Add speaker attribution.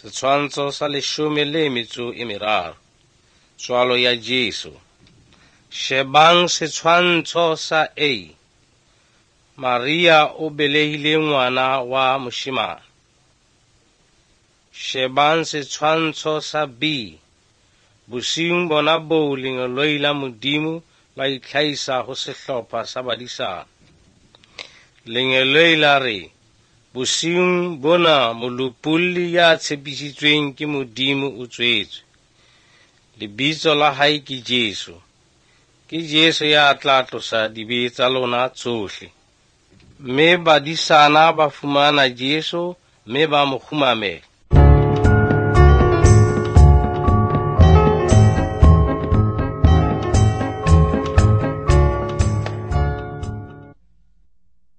Speaker 1: Setshwantsho sa 13. Tswalo ya Jesu. Shebang setshwantsho sa A. Maria o belehile ngwana wa moshemane. Shebang setshwantsho sa B. Bosiung bona boo lengoloi la Modimo la itlhaisa ho sehlopha sa badisana. Lengoloi la re, bosiung bona molopolli ya tshepisitsweng ke Modimo o tswetswe. Lebitso la hae ke Jesu. Ke Jesu ya tla tlosa dibe tsa lona tsohle. Mme badisana ba fumana Jesu mme ba mo khumamela.